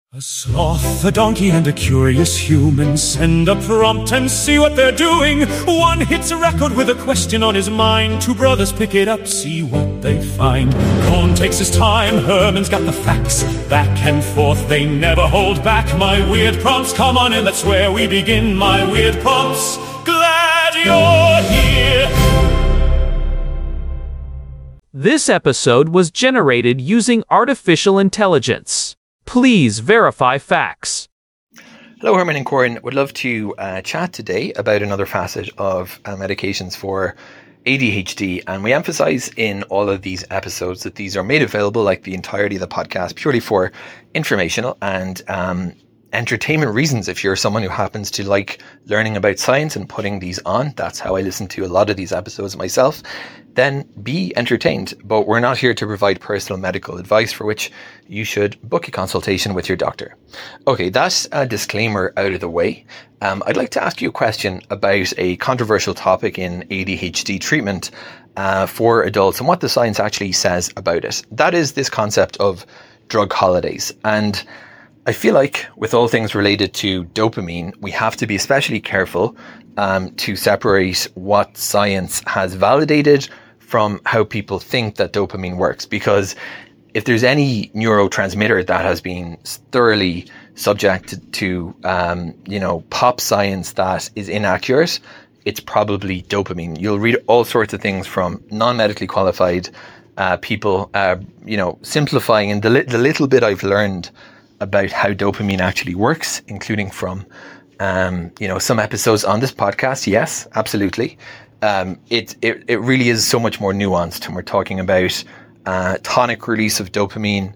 A sloth, a donkey, and a curious human send a prompt and see what they're doing. One hits a record with a question on his mind. Two brothers pick it up, see what they find. Cohn takes his time, Herman's got the facts. Back and forth, they never hold back. My weird prompts, come on in, that's where we begin. My weird prompts, glad you're here. This episode was generated using artificial intelligence. Please verify facts. Hello, Herman and Corin. Would love to chat today about another facet of medications for ADHD. And we emphasize in all of these episodes that these are made available, like the entirety of the podcast, purely for informational and entertainment reasons. If you're someone who happens to like learning about science and putting these on, that's how I listen to a lot of these episodes myself, then be entertained. But we're not here to provide personal medical advice, for which you should book a consultation with your doctor. Okay, that's a disclaimer out of the way. I'd like to ask you a question about a controversial topic in ADHD treatment for adults and what the science actually says about it. That is this concept of drug holidays. And I feel like with all things related to dopamine, we have to be especially careful to separate what science has validated from how people think that dopamine works. Because if there's any neurotransmitter that has been thoroughly subjected to, pop science that is inaccurate, it's probably dopamine. You'll read all sorts of things from non-medically qualified people, simplifying. And the little bit I've learned about how dopamine actually works, including from, some episodes on this podcast. Yes, absolutely. It really is so much more nuanced, and we're talking about tonic release of dopamine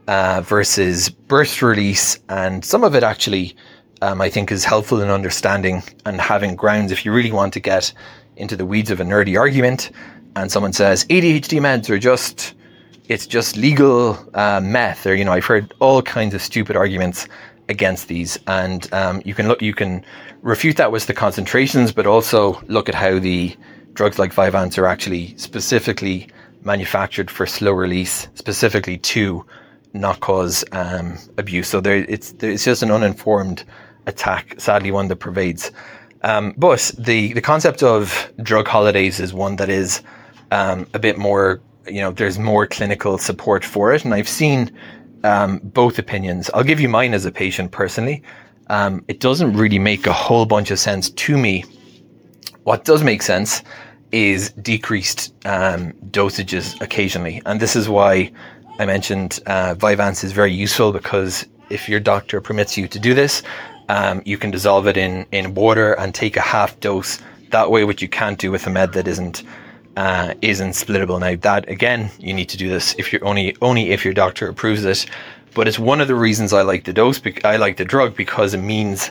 versus burst release, and some of it actually I think is helpful in understanding and having grounds. If you really want to get into the weeds of a nerdy argument, and someone says ADHD meds are it's just legal meth, or I've heard all kinds of stupid arguments against these, and you can refute that with the concentrations, but also look at how the drugs like Vyvanse are actually specifically manufactured for slow release, specifically to not cause abuse. So it's just an uninformed attack, sadly one that pervades. But the concept of drug holidays is one that is a bit more, there's more clinical support for it. And I've seen both opinions. I'll give you mine as a patient personally. It doesn't really make a whole bunch of sense to me. What does make sense is decreased dosages occasionally. And this is why I mentioned Vyvanse is very useful, because if your doctor permits you to do this, you can dissolve it in water and take a half dose that way, which you can't do with a med that isn't splittable. Now that, again, you need to do this if you're only if your doctor approves it. But it's one of the reasons I like the drug, because it means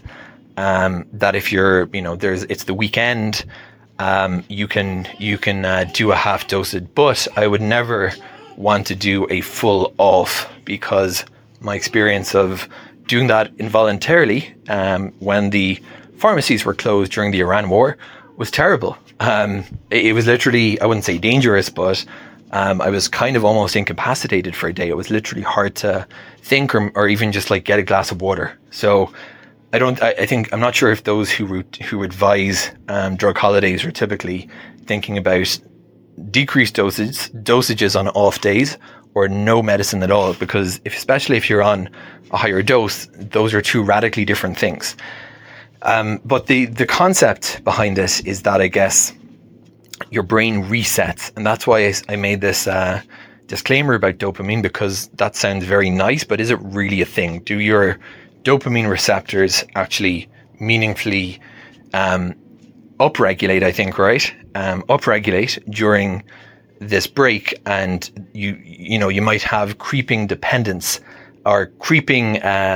that if you're, it's the weekend, you can do a half dosage. But I would never want to do a full off, because my experience of doing that involuntarily when the pharmacies were closed during the Iran war was terrible. It was literally, I wouldn't say dangerous, but I was kind of almost incapacitated for a day. It was literally hard to think or even just like get a glass of water. So I'm not sure if those who advise drug holidays are typically thinking about decreased dosages on off days or no medicine at all, because especially if you're on a higher dose, those are two radically different things. But the concept behind this is that, I guess, your brain resets. And that's why I made this disclaimer about dopamine, because that sounds very nice, but is it really a thing? Do your dopamine receptors actually meaningfully upregulate, I think, right? Upregulate during this break, and you might have creeping dependence or creeping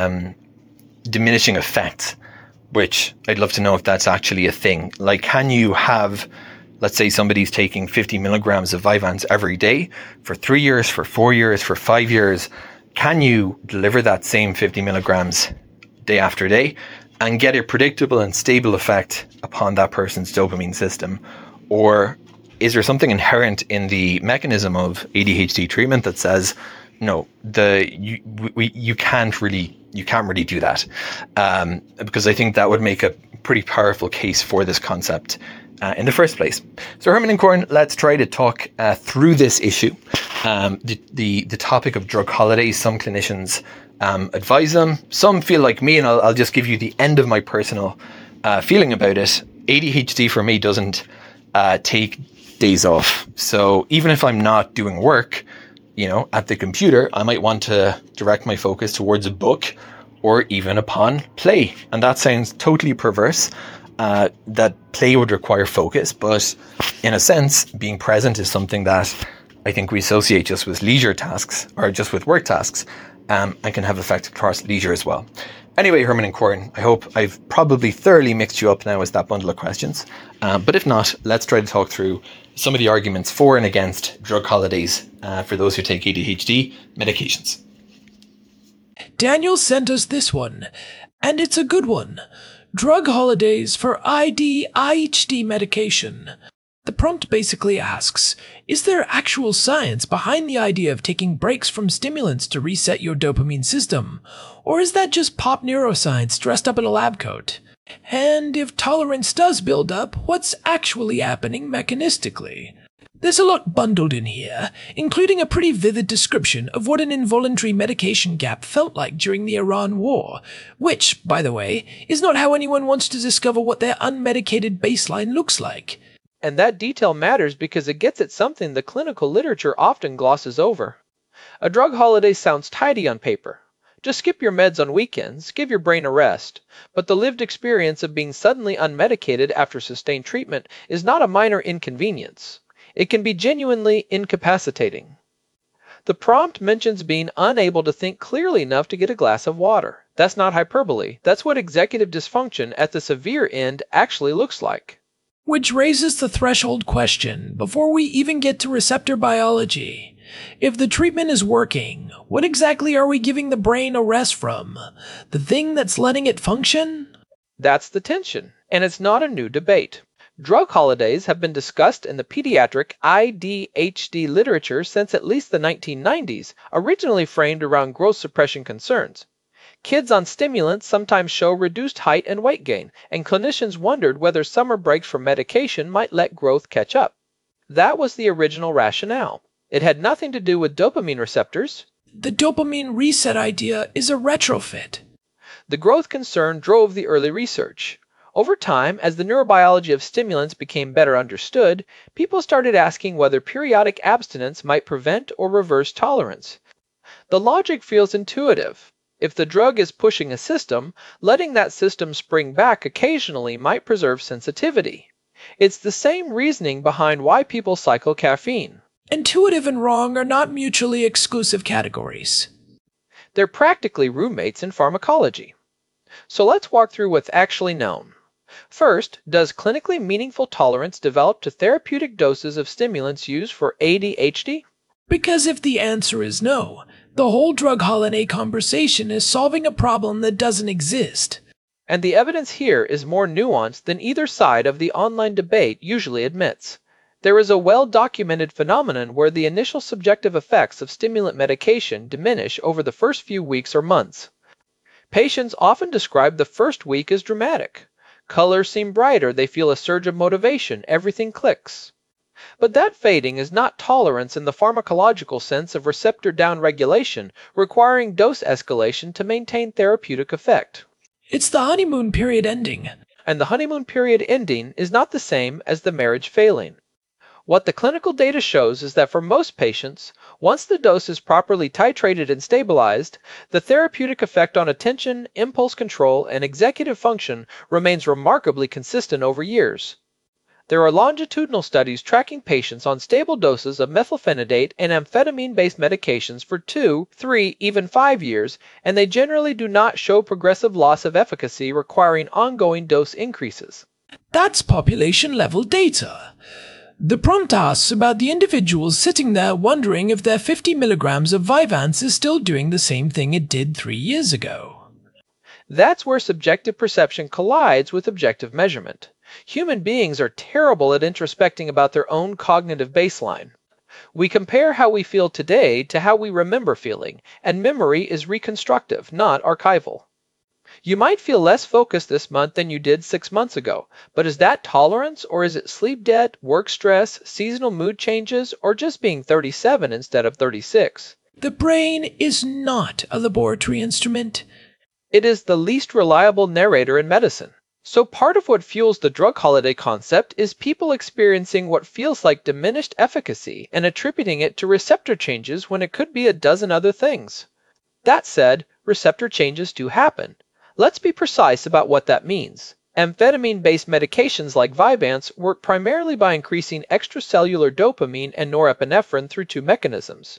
diminishing effects, which I'd love to know if that's actually a thing. Like, can you have, let's say somebody's taking 50 milligrams of Vyvanse every day for 3 years, for 4 years, for 5 years. Can you deliver that same 50 milligrams day after day and get a predictable and stable effect upon that person's dopamine system? Or is there something inherent in the mechanism of ADHD treatment that says No, you can't really do that, because I think that would make a pretty powerful case for this concept in the first place. So Herman and Corin, let's try to talk through this issue. The topic of drug holidays. Some clinicians advise them. Some feel like me, and I'll just give you the end of my personal feeling about it. ADHD for me doesn't take days off. So even if I'm not doing work, at the computer, I might want to direct my focus towards a book or even upon play. And that sounds totally perverse, that play would require focus. But in a sense, being present is something that I think we associate just with leisure tasks or just with work tasks, and can have effect across leisure as well. Anyway, Herman and Corin, I hope I've probably thoroughly mixed you up now with that bundle of questions. But if not, let's try to talk through some of the arguments for and against drug holidays for those who take ADHD medications. Daniel sent us this one, and it's a good one. Drug holidays for ADHD medication. The prompt basically asks, is there actual science behind the idea of taking breaks from stimulants to reset your dopamine system? Or is that just pop neuroscience dressed up in a lab coat? And if tolerance does build up, what's actually happening mechanistically? There's a lot bundled in here, including a pretty vivid description of what an involuntary medication gap felt like during the Iran War, which, by the way, is not how anyone wants to discover what their unmedicated baseline looks like. And that detail matters because it gets at something the clinical literature often glosses over. A drug holiday sounds tidy on paper. Just skip your meds on weekends, give your brain a rest. But the lived experience of being suddenly unmedicated after sustained treatment is not a minor inconvenience. It can be genuinely incapacitating. The prompt mentions being unable to think clearly enough to get a glass of water. That's not hyperbole. That's what executive dysfunction at the severe end actually looks like. Which raises the threshold question before we even get to receptor biology. If the treatment is working, what exactly are we giving the brain a rest from? The thing that's letting it function? That's the tension, and it's not a new debate. Drug holidays have been discussed in the pediatric ADHD literature since at least the 1990s, originally framed around growth suppression concerns. Kids on stimulants sometimes show reduced height and weight gain, and clinicians wondered whether summer breaks from medication might let growth catch up. That was the original rationale. It had nothing to do with dopamine receptors. The dopamine reset idea is a retrofit. The growth concern drove the early research. Over time, as the neurobiology of stimulants became better understood, people started asking whether periodic abstinence might prevent or reverse tolerance. The logic feels intuitive. If the drug is pushing a system, letting that system spring back occasionally might preserve sensitivity. It's the same reasoning behind why people cycle caffeine. Intuitive and wrong are not mutually exclusive categories. They're practically roommates in pharmacology. So let's walk through what's actually known. First, does clinically meaningful tolerance develop to therapeutic doses of stimulants used for ADHD? Because if the answer is no, the whole drug holiday conversation is solving a problem that doesn't exist. And the evidence here is more nuanced than either side of the online debate usually admits. There is a well-documented phenomenon where the initial subjective effects of stimulant medication diminish over the first few weeks or months. Patients often describe the first week as dramatic. Colors seem brighter, they feel a surge of motivation, everything clicks. But that fading is not tolerance in the pharmacological sense of receptor downregulation, requiring dose escalation to maintain therapeutic effect. It's the honeymoon period ending. And the honeymoon period ending is not the same as the marriage failing. What the clinical data shows is that for most patients, once the dose is properly titrated and stabilized, the therapeutic effect on attention, impulse control, and executive function remains remarkably consistent over years. There are longitudinal studies tracking patients on stable doses of methylphenidate and amphetamine-based medications for 2, 3, even 5 years, and they generally do not show progressive loss of efficacy requiring ongoing dose increases. That's population-level data. The prompt asks about the individuals sitting there wondering if their 50 milligrams of Vyvanse is still doing the same thing it did 3 years ago. That's where subjective perception collides with objective measurement. Human beings are terrible at introspecting about their own cognitive baseline. We compare how we feel today to how we remember feeling, and memory is reconstructive, not archival. You might feel less focused this month than you did 6 months ago, but is that tolerance, or is it sleep debt, work stress, seasonal mood changes, or just being 37 instead of 36? The brain is not a laboratory instrument. It is the least reliable narrator in medicine. So part of what fuels the drug holiday concept is people experiencing what feels like diminished efficacy and attributing it to receptor changes when it could be a dozen other things. That said, receptor changes do happen. Let's be precise about what that means. Amphetamine-based medications like Vyvanse work primarily by increasing extracellular dopamine and norepinephrine through two mechanisms.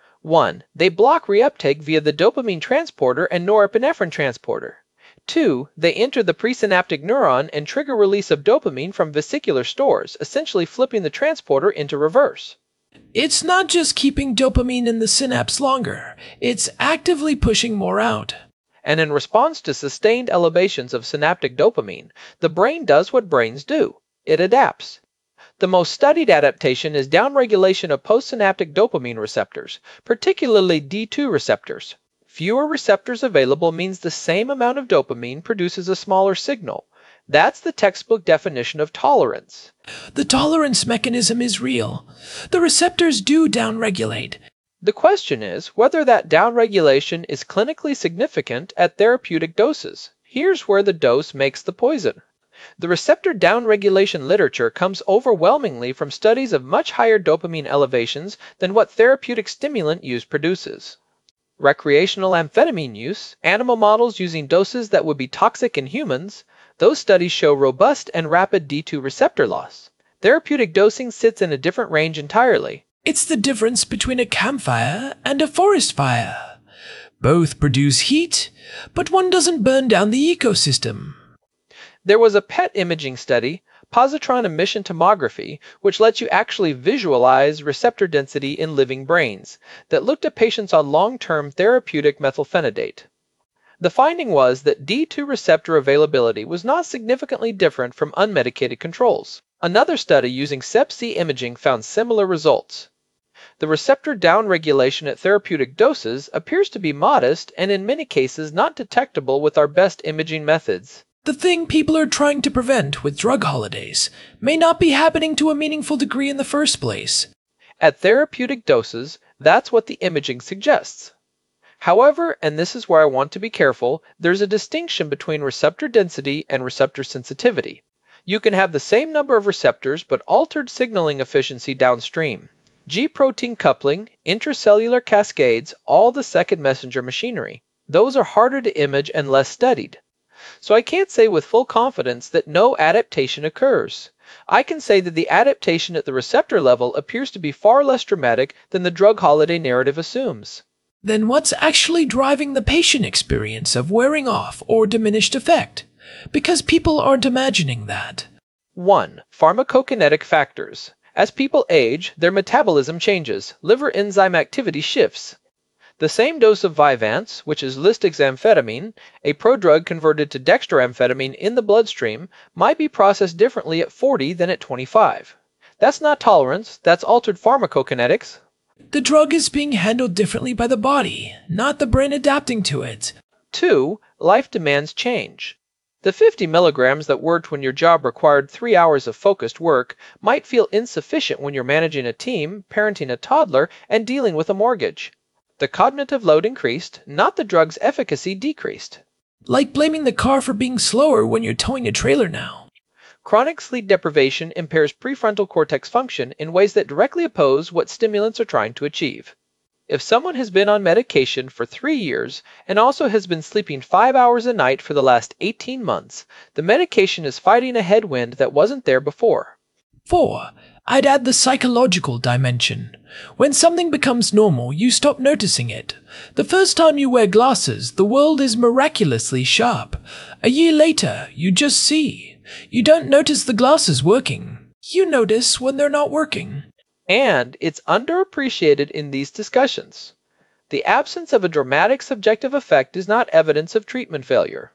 1. They block reuptake via the dopamine transporter and norepinephrine transporter. 2. They enter the presynaptic neuron and trigger release of dopamine from vesicular stores, essentially flipping the transporter into reverse. It's not just keeping dopamine in the synapse longer, it's actively pushing more out. And in response to sustained elevations of synaptic dopamine, the brain does what brains do. It adapts. The most studied adaptation is downregulation of postsynaptic dopamine receptors, particularly D2 receptors. Fewer receptors available means the same amount of dopamine produces a smaller signal. That's the textbook definition of tolerance. The tolerance mechanism is real. The receptors do downregulate. The question is whether that downregulation is clinically significant at therapeutic doses. Here's where the dose makes the poison. The receptor downregulation literature comes overwhelmingly from studies of much higher dopamine elevations than what therapeutic stimulant use produces. Recreational amphetamine use, animal models using doses that would be toxic in humans, those studies show robust and rapid D2 receptor loss. Therapeutic dosing sits in a different range entirely. It's the difference between a campfire and a forest fire. Both produce heat, but one doesn't burn down the ecosystem. There was a PET imaging study, positron emission tomography, which lets you actually visualize receptor density in living brains, that looked at patients on long-term therapeutic methylphenidate. The finding was that D2 receptor availability was not significantly different from unmedicated controls. Another study using SEP-C imaging found similar results. The receptor downregulation at therapeutic doses appears to be modest and in many cases not detectable with our best imaging methods. The thing people are trying to prevent with drug holidays may not be happening to a meaningful degree in the first place. At therapeutic doses, that's what the imaging suggests. However, and this is where I want to be careful, there's a distinction between receptor density and receptor sensitivity. You can have the same number of receptors but altered signaling efficiency downstream. G-protein coupling, intracellular cascades, all the second messenger machinery. Those are harder to image and less studied. So I can't say with full confidence that no adaptation occurs. I can say that the adaptation at the receptor level appears to be far less dramatic than the drug holiday narrative assumes. Then what's actually driving the patient experience of wearing off or diminished effect? Because people aren't imagining that. 1. Pharmacokinetic factors. As people age, their metabolism changes, liver enzyme activity shifts. The same dose of Vyvanse, which is lisdexamfetamine, a prodrug converted to dextroamphetamine in the bloodstream, might be processed differently at 40 than at 25. That's not tolerance, that's altered pharmacokinetics. The drug is being handled differently by the body, not the brain adapting to it. 2. Life demands change. The 50 milligrams that worked when your job required 3 hours of focused work might feel insufficient when you're managing a team, parenting a toddler, and dealing with a mortgage. The cognitive load increased, not the drug's efficacy decreased. Like blaming the car for being slower when you're towing a trailer now. Chronic sleep deprivation impairs prefrontal cortex function in ways that directly oppose what stimulants are trying to achieve. If someone has been on medication for 3 years and also has been sleeping 5 hours a night for the last 18 months, the medication is fighting a headwind that wasn't there before. 4. I'd add the psychological dimension. When something becomes normal, you stop noticing it. The first time you wear glasses, the world is miraculously sharp. A year later, you just see. You don't notice the glasses working. You notice when they're not working. And it's underappreciated in these discussions. The absence of a dramatic subjective effect is not evidence of treatment failure.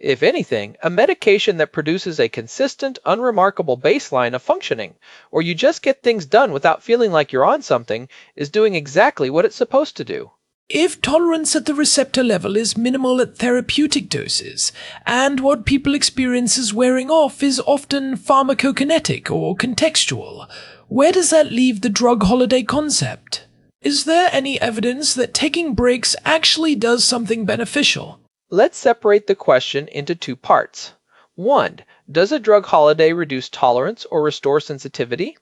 If anything, a medication that produces a consistent, unremarkable baseline of functioning, or you just get things done without feeling like you're on something, is doing exactly what it's supposed to do. If tolerance at the receptor level is minimal at therapeutic doses, and what people experience as wearing off is often pharmacokinetic or contextual, where does that leave the drug holiday concept? Is there any evidence that taking breaks actually does something beneficial? Let's separate the question into two parts. 1. Does a drug holiday reduce tolerance or restore sensitivity?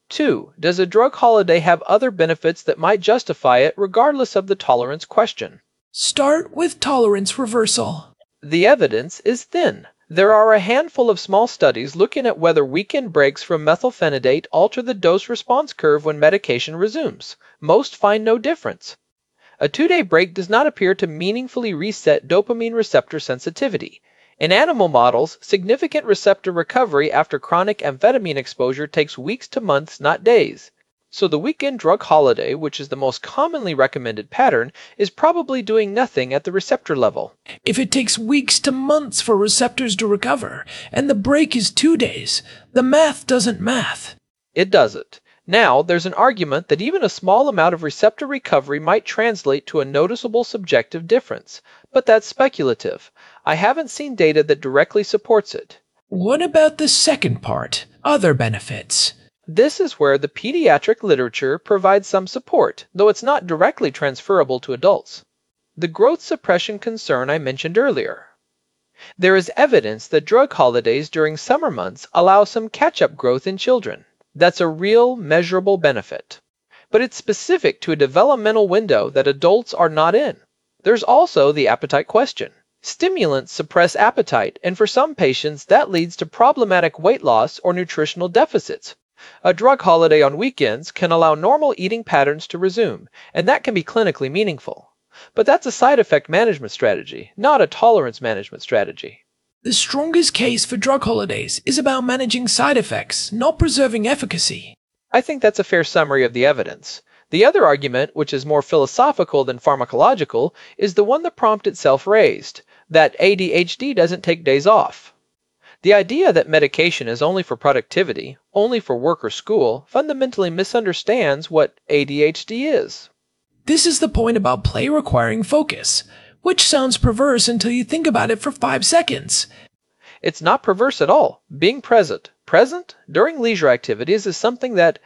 2. Does a drug holiday have other benefits that might justify it regardless of the tolerance question? Start with tolerance reversal. The evidence is thin. There are a handful of small studies looking at whether weekend breaks from methylphenidate alter the dose-response curve when medication resumes. Most find no difference. A 2-day break does not appear to meaningfully reset dopamine receptor sensitivity. In animal models, significant receptor recovery after chronic amphetamine exposure takes weeks to months, not days. So the weekend drug holiday, which is the most commonly recommended pattern, is probably doing nothing at the receptor level. If it takes weeks to months for receptors to recover, and the break is 2 days, the math doesn't math. It doesn't. Now, there's an argument that even a small amount of receptor recovery might translate to a noticeable subjective difference, but that's speculative. I haven't seen data that directly supports it. What about the second part, other benefits? This is where the pediatric literature provides some support, though it's not directly transferable to adults. The growth suppression concern I mentioned earlier. There is evidence that drug holidays during summer months allow some catch-up growth in children. That's a real, measurable benefit. But it's specific to a developmental window that adults are not in. There's also the appetite question. Stimulants suppress appetite, and for some patients that leads to problematic weight loss or nutritional deficits. A drug holiday on weekends can allow normal eating patterns to resume, and that can be clinically meaningful. But that's a side effect management strategy, not a tolerance management strategy. The strongest case for drug holidays is about managing side effects, not preserving efficacy. I think that's a fair summary of the evidence. The other argument, which is more philosophical than pharmacological, is the one the prompt itself raised, that ADHD doesn't take days off. The idea that medication is only for productivity, only for work or school, fundamentally misunderstands what ADHD is. This is the point about play requiring focus, which sounds perverse until you think about it for 5 seconds. It's not perverse at all. Being present during leisure activities is something that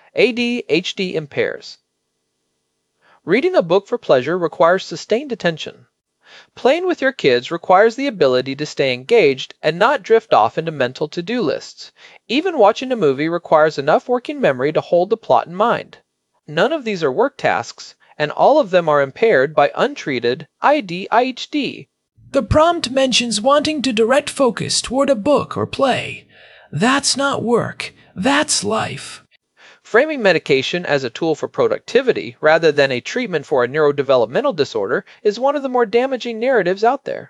ADHD impairs. Reading a book for pleasure requires sustained attention. Playing with your kids requires the ability to stay engaged and not drift off into mental to-do lists. Even watching a movie requires enough working memory to hold the plot in mind. None of these are work tasks, and all of them are impaired by untreated IDHD. The prompt mentions wanting to direct focus toward a book or play. That's not work, that's life. Framing medication as a tool for productivity rather than a treatment for a neurodevelopmental disorder is one of the more damaging narratives out there.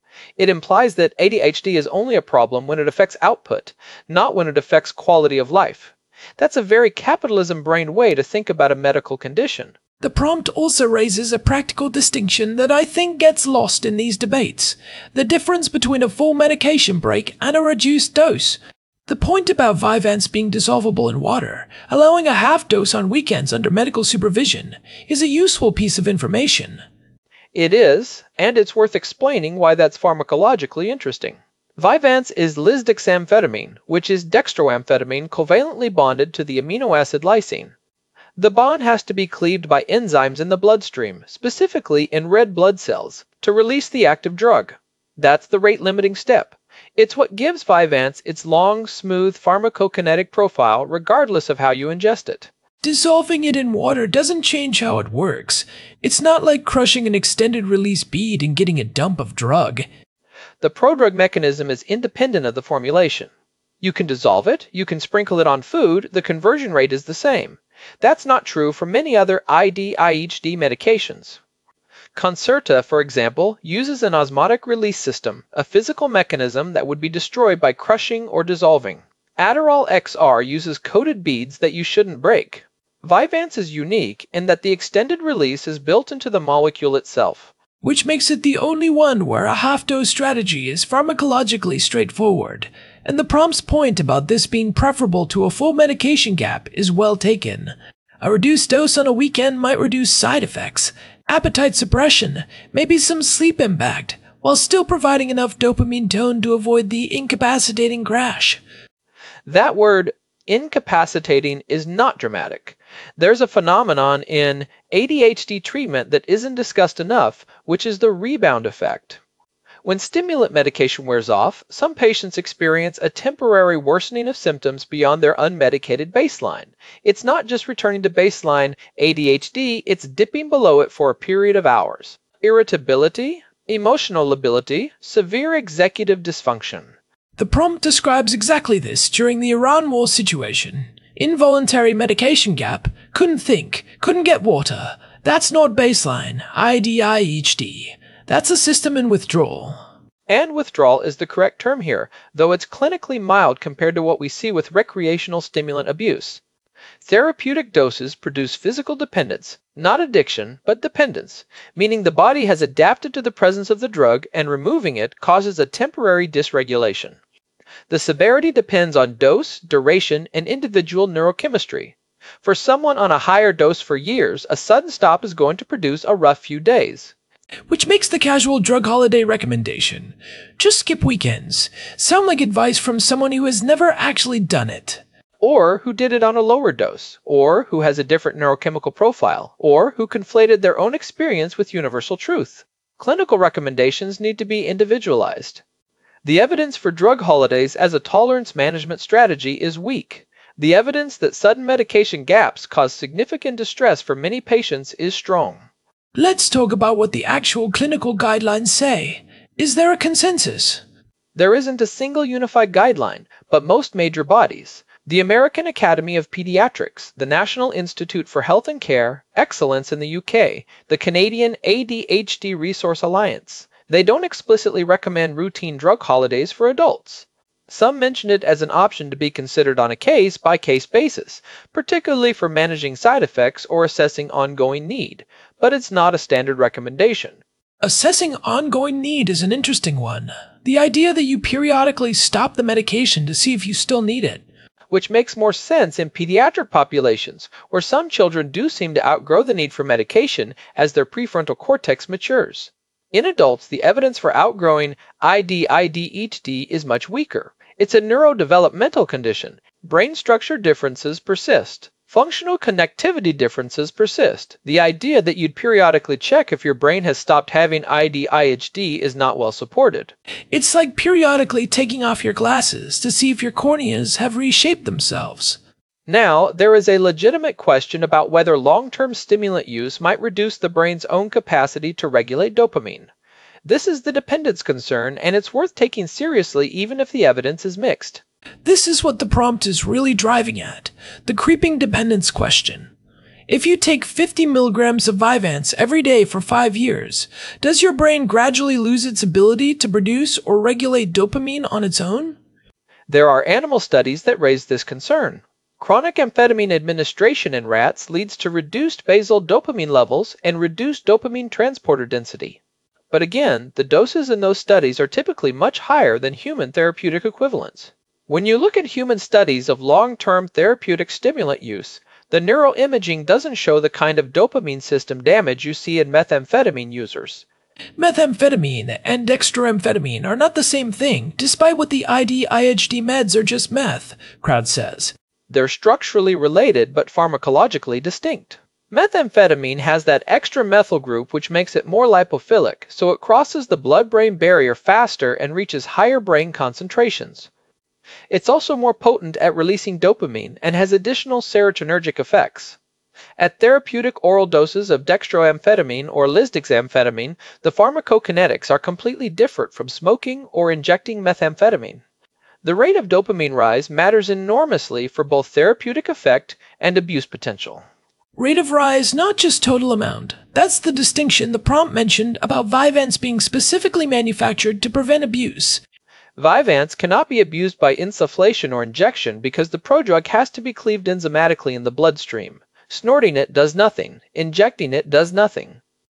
It implies that ADHD is only a problem when it affects output, not when it affects quality of life. That's a very capitalism-brained way to think about a medical condition. The prompt also raises a practical distinction that I think gets lost in these debates. The difference between a full medication break and a reduced dose. The point about Vyvanse being dissolvable in water, allowing a half dose on weekends under medical supervision, is a useful piece of information. It is, and it's worth explaining why that's pharmacologically interesting. Vyvanse is lisdexamfetamine, which is dextroamphetamine covalently bonded to the amino acid lysine. The bond has to be cleaved by enzymes in the bloodstream, specifically in red blood cells, to release the active drug. That's the rate-limiting step. It's what gives Vyvanse its long, smooth pharmacokinetic profile regardless of how you ingest it. Dissolving it in water doesn't change how it works. It's not like crushing an extended-release bead and getting a dump of drug. The prodrug mechanism is independent of the formulation. You can dissolve it, you can sprinkle it on food, the conversion rate is the same. That's not true for many other IDHD medications. Concerta, for example, uses an osmotic release system, a physical mechanism that would be destroyed by crushing or dissolving. Adderall XR uses coated beads that you shouldn't break. Vyvanse is unique in that the extended release is built into the molecule itself. which makes it the only one where a half-dose strategy is pharmacologically straightforward, and the prompt's point about this being preferable to a full medication gap is well taken. A reduced dose on a weekend might reduce side effects, appetite suppression, maybe some sleep impact, while still providing enough dopamine tone to avoid the incapacitating crash. That word, incapacitating, is not dramatic. There's a phenomenon in ADHD treatment that isn't discussed enough, which is the rebound effect. When stimulant medication wears off, some patients experience a temporary worsening of symptoms beyond their unmedicated baseline. It's not just returning to baseline ADHD, it's dipping below it for a period of hours. Irritability, emotional lability, severe executive dysfunction. The prompt describes exactly this during the Iran war situation. Involuntary medication gap, couldn't think, couldn't get water. That's not baseline, IDIHD. That's a system in withdrawal. And withdrawal is the correct term here, though it's clinically mild compared to what we see with recreational stimulant abuse. Therapeutic doses produce physical dependence, not addiction, but dependence, meaning the body has adapted to the presence of the drug and removing it causes a temporary dysregulation. The severity depends on dose, duration, and individual neurochemistry. For someone on a higher dose for years, a sudden stop is going to produce a rough few days. Which makes the casual drug holiday recommendation, just skip weekends, sound like advice from someone who has never actually done it. Or who did it on a lower dose, or who has a different neurochemical profile, or who conflated their own experience with universal truth. Clinical recommendations need to be individualized. The evidence for drug holidays as a tolerance management strategy is weak. The evidence that sudden medication gaps cause significant distress for many patients is strong. Let's talk about what the actual clinical guidelines say. Is there a consensus? There isn't a single unified guideline, but most major bodies, the American Academy of Pediatrics, the National Institute for Health and Care, Excellence in the UK, the Canadian ADHD Resource Alliance, they don't explicitly recommend routine drug holidays for adults. Some mention it as an option to be considered on a case-by-case basis, particularly for managing side effects or assessing ongoing need, but it's not a standard recommendation. Assessing ongoing need is an interesting one. The idea that you periodically stop the medication to see if you still need it. Which makes more sense in pediatric populations, where some children do seem to outgrow the need for medication as their prefrontal cortex matures. In adults, the evidence for outgrowing IDIHD is much weaker. It's a neurodevelopmental condition. Brain structure differences persist. Functional connectivity differences persist. The idea that you'd periodically check if your brain has stopped having IDIHD is not well supported. It's like periodically taking off your glasses to see if your corneas have reshaped themselves. Now, there is a legitimate question about whether long-term stimulant use might reduce the brain's own capacity to regulate dopamine. This is the dependence concern, and it's worth taking seriously even if the evidence is mixed. This is what the prompt is really driving at, the creeping dependence question. If you take 50 milligrams of Vyvanse every day for 5 years, does your brain gradually lose its ability to produce or regulate dopamine on its own? There are animal studies that raise this concern. Chronic amphetamine administration in rats leads to reduced basal dopamine levels and reduced dopamine transporter density. But again, the doses in those studies are typically much higher than human therapeutic equivalents. When you look at human studies of long-term therapeutic stimulant use, the neuroimaging doesn't show the kind of dopamine system damage you see in methamphetamine users. Methamphetamine and dextroamphetamine are not the same thing, despite what the IDIHD meds are just meth, Crowd says. They're structurally related but pharmacologically distinct. Methamphetamine has that extra methyl group which makes it more lipophilic, so it crosses the blood-brain barrier faster and reaches higher brain concentrations. It's also more potent at releasing dopamine and has additional serotonergic effects. At therapeutic oral doses of dextroamphetamine or lisdexamfetamine, the pharmacokinetics are completely different from smoking or injecting methamphetamine. The rate of dopamine rise matters enormously for both therapeutic effect and abuse potential. Rate of rise, not just total amount. That's the distinction the prompt mentioned about Vyvanse being specifically manufactured to prevent abuse. Vyvanse cannot be abused by insufflation or injection because the prodrug has to be cleaved enzymatically in the bloodstream. Snorting it does nothing. Injecting it does nothing.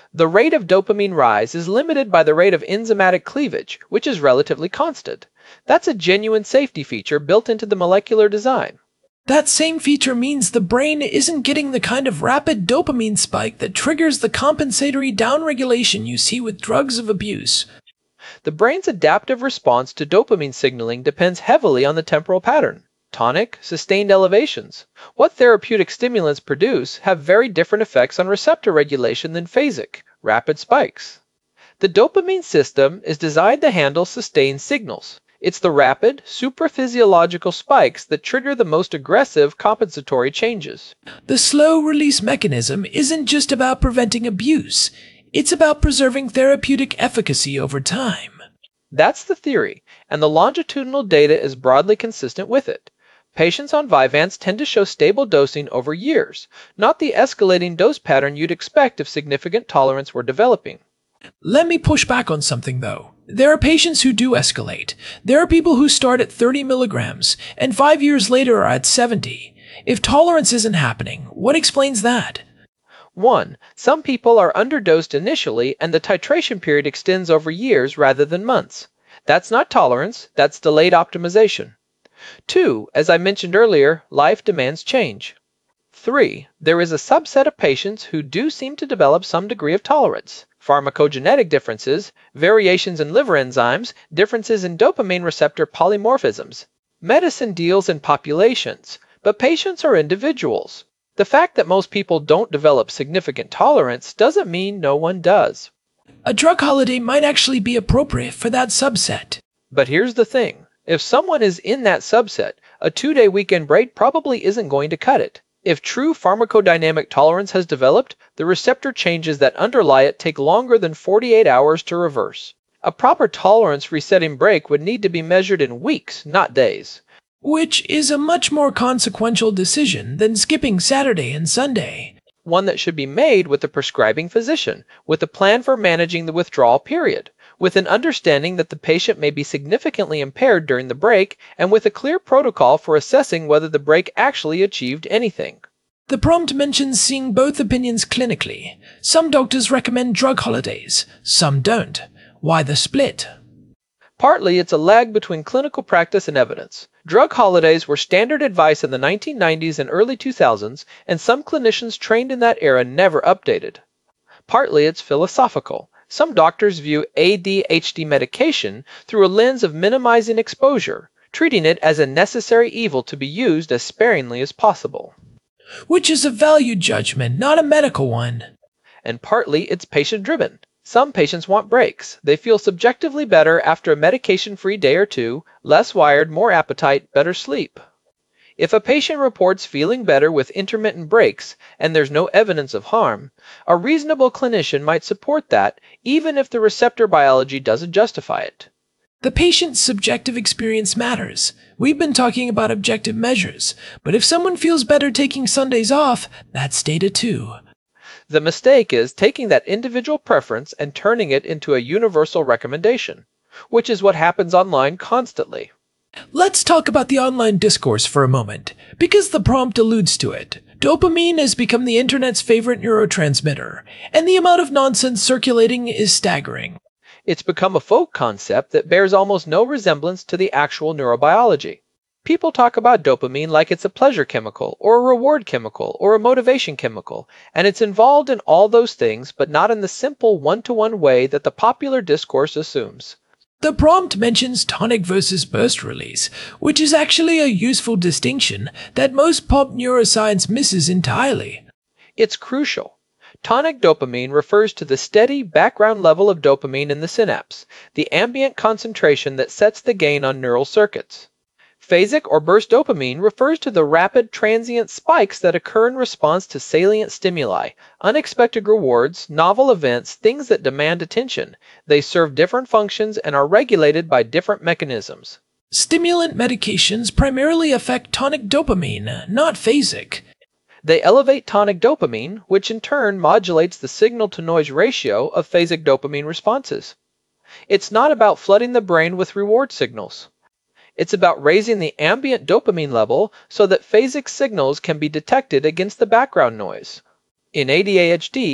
The rate of dopamine rise is limited by the rate of enzymatic cleavage, which is relatively constant. That's a genuine safety feature built into the molecular design. That same feature means the brain isn't getting the kind of rapid dopamine spike that triggers the compensatory downregulation you see with drugs of abuse. The brain's adaptive response to dopamine signaling depends heavily on the temporal pattern. Tonic, sustained elevations. What therapeutic stimulants produce have very different effects on receptor regulation than phasic, rapid spikes. The dopamine system is designed to handle sustained signals. It's the rapid, supraphysiological spikes that trigger the most aggressive compensatory changes. The slow-release mechanism isn't just about preventing abuse. It's about preserving therapeutic efficacy over time. That's the theory, and the longitudinal data is broadly consistent with it. Patients on Vyvanse tend to show stable dosing over years, not the escalating dose pattern you'd expect if significant tolerance were developing. Let me push back on something, though. There are patients who do escalate. There are people who start at 30 milligrams, and 5 years later are at 70. If tolerance isn't happening, what explains that? 1. Some people are underdosed initially, and the titration period extends over years rather than months. That's not tolerance, that's delayed optimization. 2. As I mentioned earlier, life demands change. 3. There is a subset of patients who do seem to develop some degree of tolerance. Pharmacogenetic differences, variations in liver enzymes, differences in dopamine receptor polymorphisms. Medicine deals in populations, but patients are individuals. The fact that most people don't develop significant tolerance doesn't mean no one does. A drug holiday might actually be appropriate for that subset. But here's the thing. If someone is in that subset, a 2-day weekend break probably isn't going to cut it. If true pharmacodynamic tolerance has developed, the receptor changes that underlie it take longer than 48 hours to reverse. A proper tolerance resetting break would need to be measured in weeks, not days. Which is a much more consequential decision than skipping Saturday and Sunday. One that should be made with the prescribing physician, with a plan for managing the withdrawal period, with an understanding that the patient may be significantly impaired during the break, and with a clear protocol for assessing whether the break actually achieved anything. The prompt mentions seeing both opinions clinically. Some doctors recommend drug holidays, some don't. Why the split? Partly, it's a lag between clinical practice and evidence. Drug holidays were standard advice in the 1990s and early 2000s, and some clinicians trained in that era never updated. Partly, it's philosophical. Some doctors view ADHD medication through a lens of minimizing exposure, treating it as a necessary evil to be used as sparingly as possible. Which is a value judgment, not a medical one. And partly, it's patient-driven. Some patients want breaks. They feel subjectively better after a medication-free day or two, less wired, more appetite, better sleep. If a patient reports feeling better with intermittent breaks and there's no evidence of harm, a reasonable clinician might support that even if the receptor biology doesn't justify it. The patient's subjective experience matters. We've been talking about objective measures, but if someone feels better taking Sundays off, that's data too. The mistake is taking that individual preference and turning it into a universal recommendation, which is what happens online constantly. Let's talk about the online discourse for a moment, because the prompt alludes to it. Dopamine has become the internet's favorite neurotransmitter, and the amount of nonsense circulating is staggering. It's become a folk concept that bears almost no resemblance to the actual neurobiology. People talk about dopamine like it's a pleasure chemical, or a reward chemical, or a motivation chemical, and it's involved in all those things, but not in the simple one-to-one way that the popular discourse assumes. The prompt mentions tonic versus burst release, which is actually a useful distinction that most pop neuroscience misses entirely. It's crucial. Tonic dopamine refers to the steady background level of dopamine in the synapse, the ambient concentration that sets the gain on neural circuits. Phasic or burst dopamine refers to the rapid transient spikes that occur in response to salient stimuli, unexpected rewards, novel events, things that demand attention. They serve different functions and are regulated by different mechanisms. Stimulant medications primarily affect tonic dopamine, not phasic. They elevate tonic dopamine, which in turn modulates the signal-to-noise ratio of phasic dopamine responses. It's not about flooding the brain with reward signals. It's about raising the ambient dopamine level so that phasic signals can be detected against the background noise. In ADHD,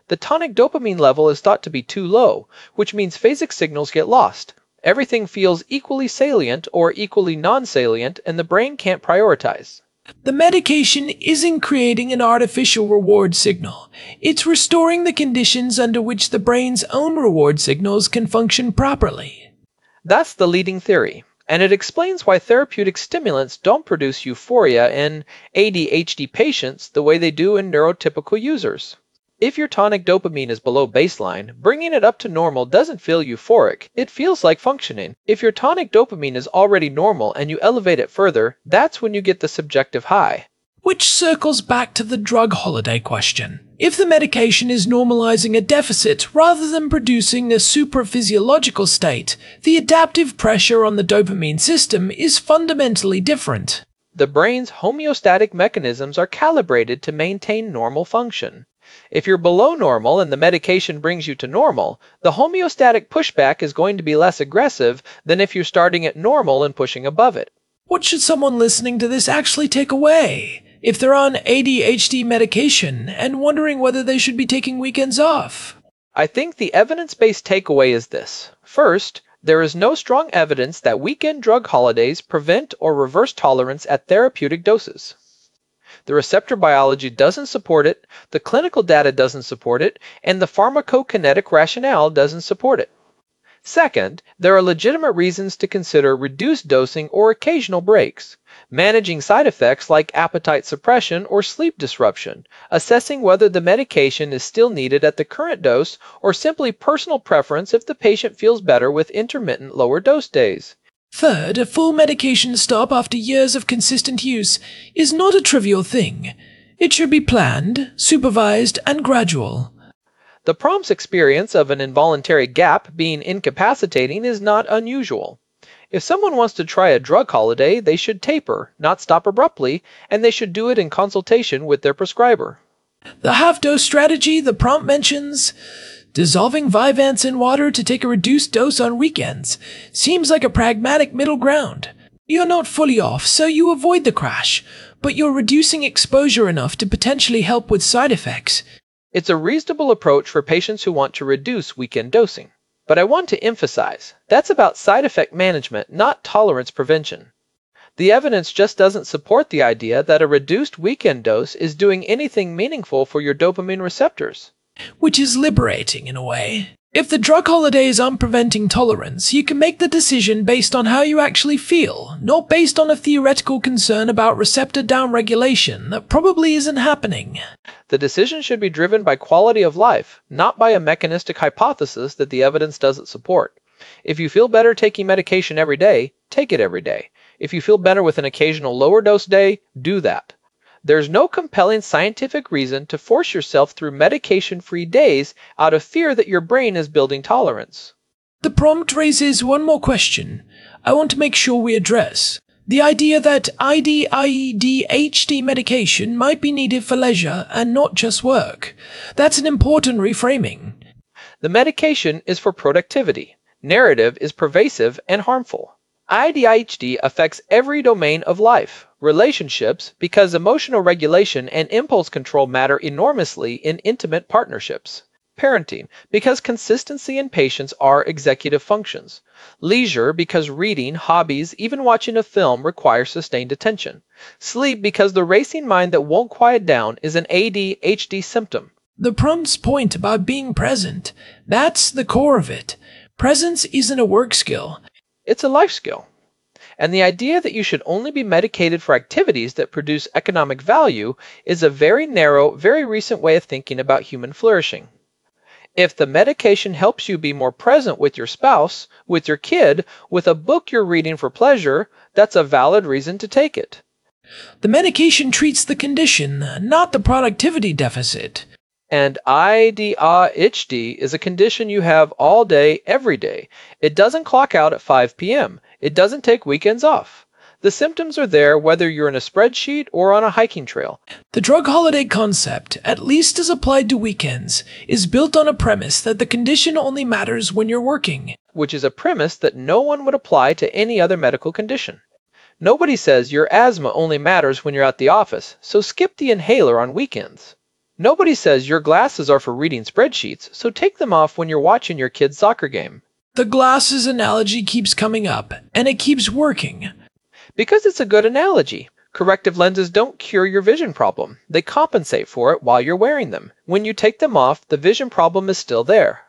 The tonic dopamine level is thought to be too low, which means phasic signals get lost. Everything feels equally salient or equally non-salient, and the brain can't prioritize. The medication isn't creating an artificial reward signal. It's restoring the conditions under which the brain's own reward signals can function properly. That's the leading theory, and it explains why therapeutic stimulants don't produce euphoria in ADHD patients the way they do in neurotypical users. If your tonic dopamine is below baseline, bringing it up to normal doesn't feel euphoric, it feels like functioning. If your tonic dopamine is already normal and you elevate it further, that's when you get the subjective high. Which circles back to the drug holiday question. If the medication is normalizing a deficit rather than producing a supraphysiological state, the adaptive pressure on the dopamine system is fundamentally different. The brain's homeostatic mechanisms are calibrated to maintain normal function. If you're below normal and the medication brings you to normal, the homeostatic pushback is going to be less aggressive than if you're starting at normal and pushing above it. What should someone listening to this actually take away if they're on ADHD medication and wondering whether they should be taking weekends off? I think the evidence-based takeaway is this. First, there is no strong evidence that weekend drug holidays prevent or reverse tolerance at therapeutic doses. The receptor biology doesn't support it, the clinical data doesn't support it, and the pharmacokinetic rationale doesn't support it. Second, there are legitimate reasons to consider reduced dosing or occasional breaks, managing side effects like appetite suppression or sleep disruption, assessing whether the medication is still needed at the current dose or simply personal preference if the patient feels better with intermittent lower dose days. Third, a full medication stop after years of consistent use is not a trivial thing. It should be planned, supervised, and gradual. The prompt's experience of an involuntary gap being incapacitating is not unusual. If someone wants to try a drug holiday, they should taper, not stop abruptly, and they should do it in consultation with their prescriber. The half-dose strategy the prompt mentions, dissolving Vyvanse in water to take a reduced dose on weekends, seems like a pragmatic middle ground. You're not fully off, so you avoid the crash, but you're reducing exposure enough to potentially help with side effects. It's a reasonable approach for patients who want to reduce weekend dosing. But I want to emphasize, that's about side effect management, not tolerance prevention. The evidence just doesn't support the idea that a reduced weekend dose is doing anything meaningful for your dopamine receptors. Which is liberating in a way. If the drug holidays aren't preventing tolerance, you can make the decision based on how you actually feel, not based on a theoretical concern about receptor downregulation that probably isn't happening. The decision should be driven by quality of life, not by a mechanistic hypothesis that the evidence doesn't support. If you feel better taking medication every day, take it every day. If you feel better with an occasional lower dose day, do that. There's no compelling scientific reason to force yourself through medication-free days out of fear that your brain is building tolerance. The prompt raises one more question I want to make sure we address. The idea that ADHD medication might be needed for leisure and not just work. That's an important reframing. The medication is for productivity. Narrative is pervasive and harmful. ADHD affects every domain of life. Relationships, because emotional regulation and impulse control matter enormously in intimate partnerships. Parenting, because consistency and patience are executive functions. Leisure, because reading, hobbies, even watching a film require sustained attention. Sleep, because the racing mind that won't quiet down is an ADHD symptom. The prompt's point about being present, that's the core of it. Presence isn't a work skill. It's a life skill. And the idea that you should only be medicated for activities that produce economic value is a very narrow, very recent way of thinking about human flourishing. If the medication helps you be more present with your spouse, with your kid, with a book you're reading for pleasure, that's a valid reason to take it. The medication treats the condition, not the productivity deficit. And ADHD is a condition you have all day, every day. It doesn't clock out at 5 p.m. It doesn't take weekends off. The symptoms are there whether you're in a spreadsheet or on a hiking trail. The drug holiday concept, at least as applied to weekends, is built on a premise that the condition only matters when you're working. Which is a premise that no one would apply to any other medical condition. Nobody says your asthma only matters when you're at the office, so skip the inhaler on weekends. Nobody says your glasses are for reading spreadsheets, so take them off when you're watching your kid's soccer game. The glasses analogy keeps coming up, and it keeps working. Because it's a good analogy. Corrective lenses don't cure your vision problem. They compensate for it while you're wearing them. When you take them off, the vision problem is still there.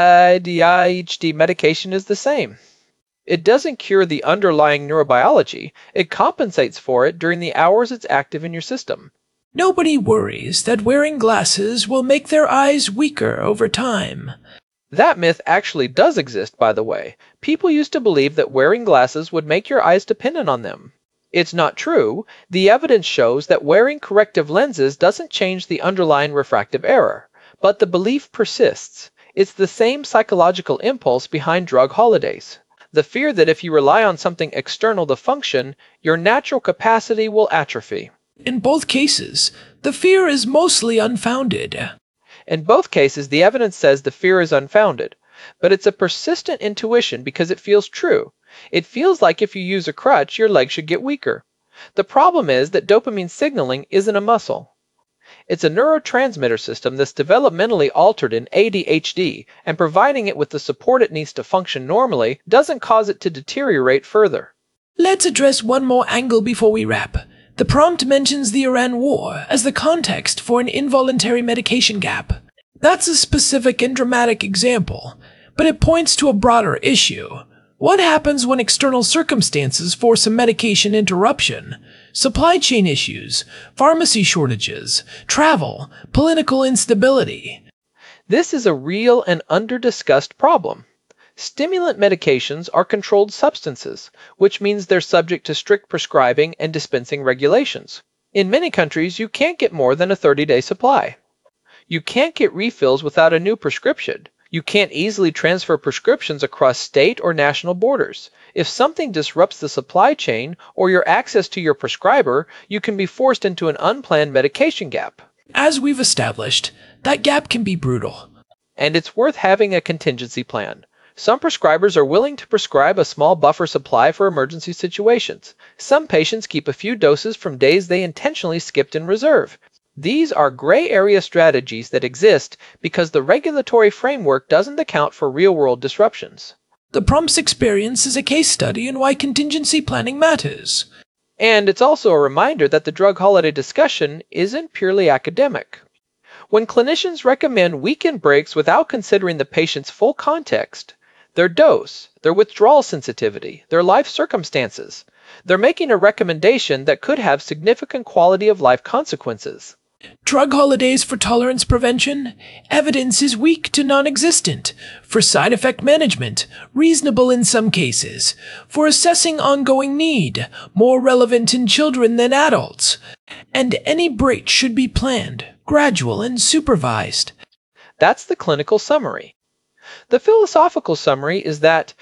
IDHD medication is the same. It doesn't cure the underlying neurobiology. It compensates for it during the hours it's active in your system. Nobody worries that wearing glasses will make their eyes weaker over time. That myth actually does exist, by the way. People used to believe that wearing glasses would make your eyes dependent on them. It's not true. The evidence shows that wearing corrective lenses doesn't change the underlying refractive error, but the belief persists. It's the same psychological impulse behind drug holidays. The fear that if you rely on something external to function, your natural capacity will atrophy. In both cases, the fear is mostly unfounded. In both cases, the evidence says the fear is unfounded, but it's a persistent intuition because it feels true. It feels like if you use a crutch, your leg should get weaker. The problem is that dopamine signaling isn't a muscle. It's a neurotransmitter system that's developmentally altered in ADHD, and providing it with the support it needs to function normally doesn't cause it to deteriorate further. Let's address one more angle before we wrap. The prompt mentions the Iran War as the context for an involuntary medication gap. That's a specific and dramatic example, but it points to a broader issue. What happens when external circumstances force a medication interruption? Supply chain issues, pharmacy shortages, travel, political instability. This is a real and under-discussed problem. Stimulant medications are controlled substances, which means they're subject to strict prescribing and dispensing regulations. In many countries, you can't get more than a 30-day supply. You can't get refills without a new prescription. You can't easily transfer prescriptions across state or national borders. If something disrupts the supply chain or your access to your prescriber, you can be forced into an unplanned medication gap. As we've established, that gap can be brutal. And it's worth having a contingency plan. Some prescribers are willing to prescribe a small buffer supply for emergency situations. Some patients keep a few doses from days they intentionally skipped in reserve. These are gray area strategies that exist because the regulatory framework doesn't account for real-world disruptions. The prompt's experience is a case study in why contingency planning matters. And it's also a reminder that the drug holiday discussion isn't purely academic. When clinicians recommend weekend breaks without considering the patient's full context, their dose, their withdrawal sensitivity, their life circumstances, they're making a recommendation that could have significant quality of life consequences. Drug holidays for tolerance prevention? Evidence is weak to non-existent. For side effect management? Reasonable in some cases. For assessing ongoing need? More relevant in children than adults. And any break should be planned, gradual, and supervised. That's the clinical summary. The philosophical summary is that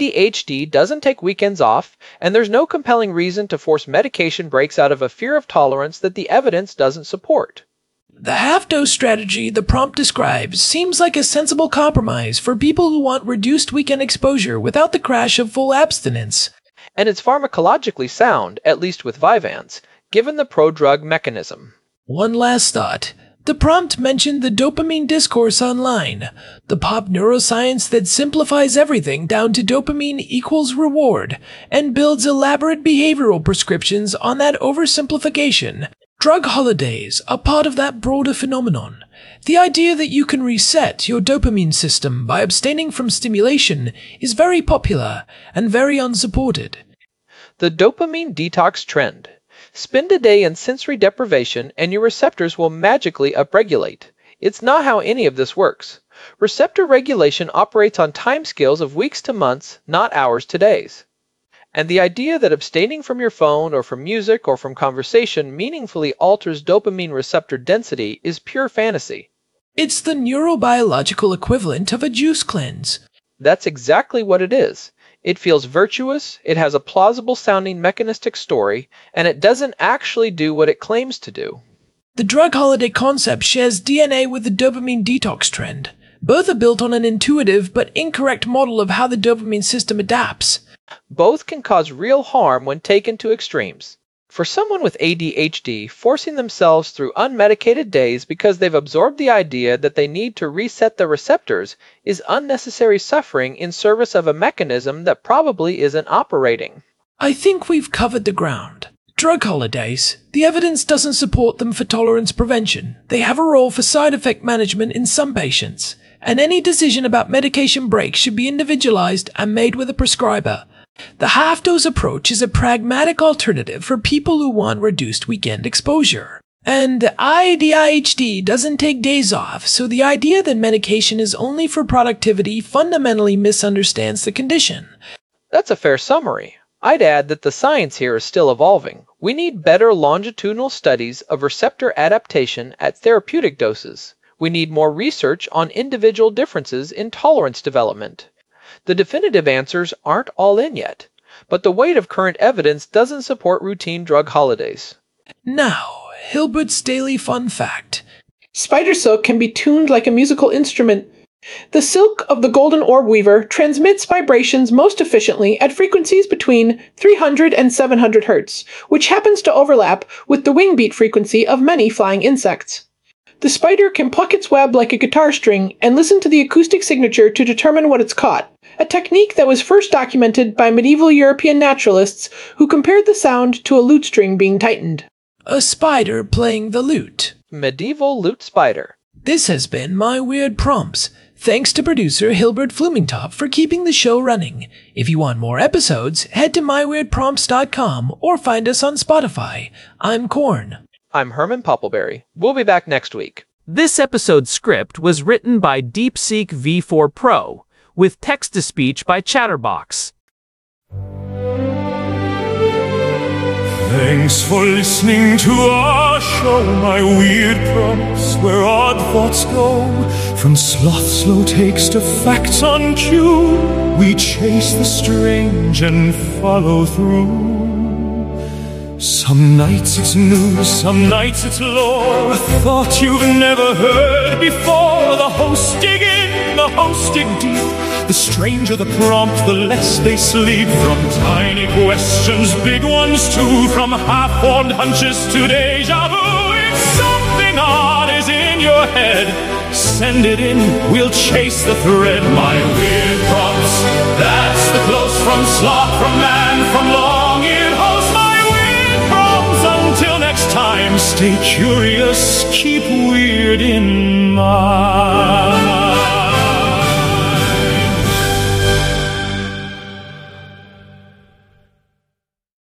ADHD doesn't take weekends off, and there's no compelling reason to force medication breaks out of a fear of tolerance that the evidence doesn't support. The half-dose strategy the prompt describes seems like a sensible compromise for people who want reduced weekend exposure without the crash of full abstinence. And it's pharmacologically sound, at least with Vyvanse, given the prodrug mechanism. One last thought. The prompt mentioned the dopamine discourse online, the pop neuroscience that simplifies everything down to dopamine equals reward and builds elaborate behavioral prescriptions on that oversimplification. Drug holidays are part of that broader phenomenon. The idea that you can reset your dopamine system by abstaining from stimulation is very popular and very unsupported. The dopamine detox trend. Spend a day in sensory deprivation and your receptors will magically upregulate. It's not how any of this works. Receptor regulation operates on timescales of weeks to months, not hours to days. And the idea that abstaining from your phone or from music or from conversation meaningfully alters dopamine receptor density is pure fantasy. It's the neurobiological equivalent of a juice cleanse. That's exactly what it is. It feels virtuous, it has a plausible-sounding mechanistic story, and it doesn't actually do what it claims to do. The drug holiday concept shares DNA with the dopamine detox trend. Both are built on an intuitive but incorrect model of how the dopamine system adapts. Both can cause real harm when taken to extremes. For someone with ADHD, forcing themselves through unmedicated days because they've absorbed the idea that they need to reset the receptors is unnecessary suffering in service of a mechanism that probably isn't operating. I think we've covered the ground. Drug holidays. The evidence doesn't support them for tolerance prevention. They have a role for side effect management in some patients. And any decision about medication breaks should be individualized and made with a prescriber. The half-dose approach is a pragmatic alternative for people who want reduced weekend exposure. And IDHD doesn't take days off, so the idea that medication is only for productivity fundamentally misunderstands the condition. That's a fair summary. I'd add that the science here is still evolving. We need better longitudinal studies of receptor adaptation at therapeutic doses. We need more research on individual differences in tolerance development. The definitive answers aren't all in yet, but the weight of current evidence doesn't support routine drug holidays. Now, Hilbert's Daily Fun Fact. Spider silk can be tuned like a musical instrument. The silk of the golden orb weaver transmits vibrations most efficiently at frequencies between 300 and 700 Hz, which happens to overlap with the wing beat frequency of many flying insects. The spider can pluck its web like a guitar string and listen to the acoustic signature to determine what it's caught, a technique that was first documented by medieval European naturalists who compared the sound to a lute string being tightened. A spider playing the lute. Medieval lute spider. This has been My Weird Prompts. Thanks to producer Hilbert Flumingtop for keeping the show running. If you want more episodes, head to myweirdprompts.com or find us on Spotify. I'm Korn. I'm Herman Poppleberry. We'll be back next week. This episode's script was written by DeepSeek V4 Pro, with text-to-speech by Chatterbox. Thanks for listening to our show, My Weird Prompts, where odd thoughts go. From sloth slow takes to facts on cue, we chase the strange and follow through. Some nights it's news, some nights it's lore, a thought you've never heard before. The hosts dig in, the hosts dig deep. The stranger the prompt, the less they sleep. From tiny questions, big ones too, from half-formed hunches to deja vu. If something odd is in your head, send it in, we'll chase the thread. My Weird Prompts, that's the close from sloth, from man, from long-eared host. My Weird Prompts, until next time, stay curious, keep weird in mind.